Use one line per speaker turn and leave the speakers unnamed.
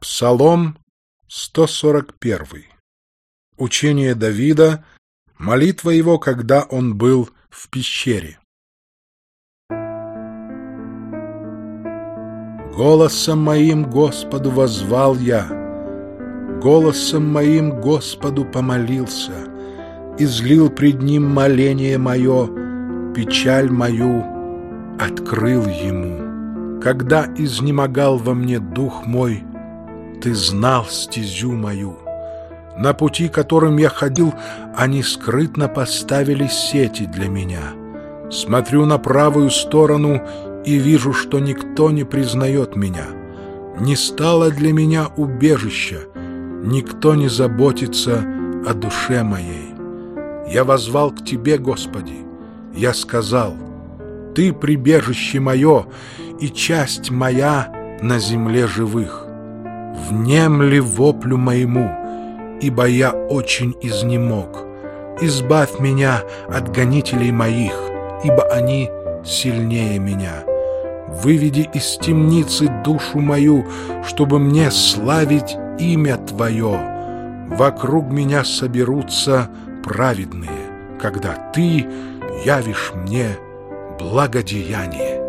Псалом 141. Учение Давида, молитва его, когда он был в пещере. Голосом моим Господу воззвал я, голосом моим Господу помолился, излил пред Ним моление мое, печаль мою открыл Ему. Когда изнемогал во мне дух мой, Ты знал стезю мою. На пути, которым я ходил, они скрытно поставили сети для меня. Смотрю на правую сторону и вижу, что никто не признает меня. Не стало для меня убежища, никто не заботится о душе моей. Я воззвал к Тебе, Господи, я сказал: Ты прибежище мое и часть моя на земле живых. Внемли воплю моему, ибо я очень изнемог. Избавь меня от гонителей моих, ибо они сильнее меня. Выведи из темницы душу мою, чтобы мне славить имя Твое. Вокруг меня соберутся праведные, когда Ты явишь мне благодеяние.